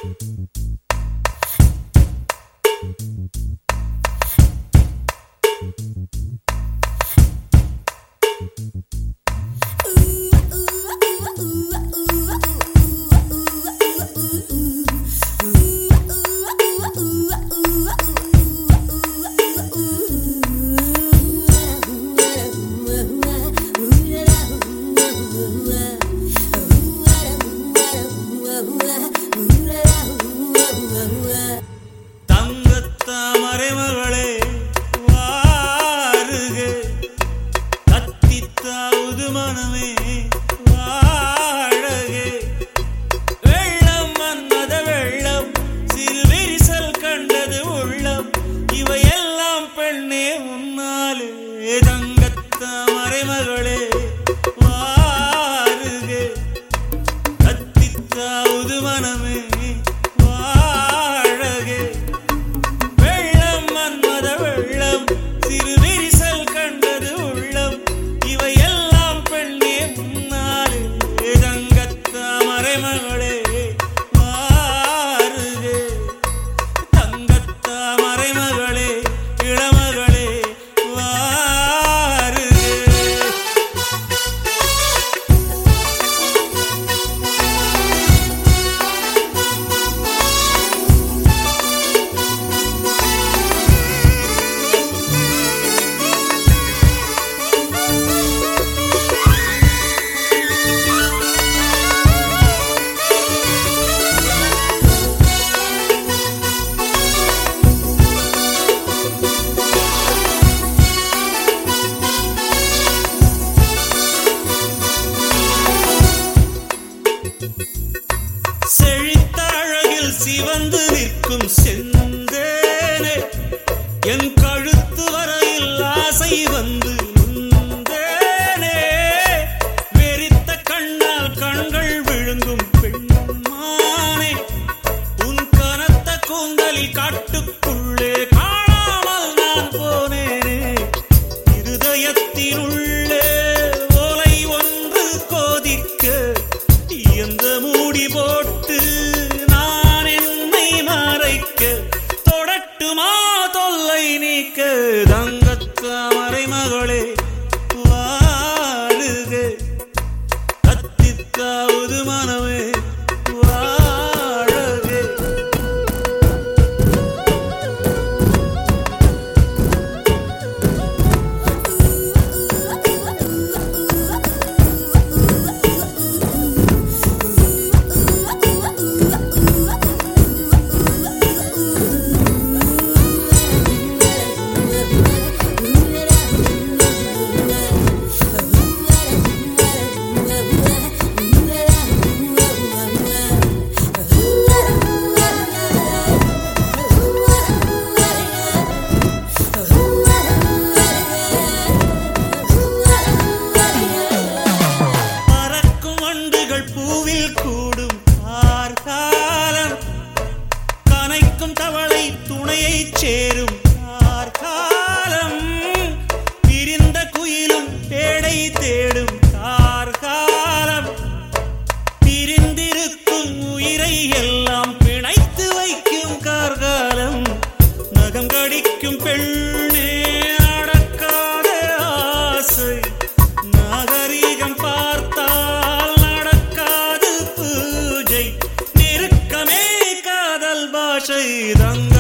சிவந்து நிற்கும் செந்தேனே என் கழுத்து வரையில் ஆசை வந்து நின்றேனே வெறித்த கண்ணால் கண்கள் விழுங்கும் பெண்மானே உன் கனத்த கூந்தலில் காட்டுக்குள்ளே காணாமல் நான் போனேனே இருதயத்தினுள்ளே ஓலை ஒன்று கோதிக்க எந்த மூடி போட்டு தொடட்டுமா தொல்லை நீக்க தங்கத்தாமரை மகளே வாழுக கத்தித்தாவது மனமே வாழக தவளை துணையை சேரும் கார்காலம் பிரிந்த குயிலும் பேடை தேடும் கார்காலம் பிரிந்திருக்கும் உயிரை எல்லாம் பிணைத்து வைக்கும் கார்காலம் நகம் கடிக்கும் பெண்ணே அடக்காத ஆசை நாகரீகம் பார்த்தால் நடக்காது பூஜை நெருக்கமே காதல் பாஷை தங்க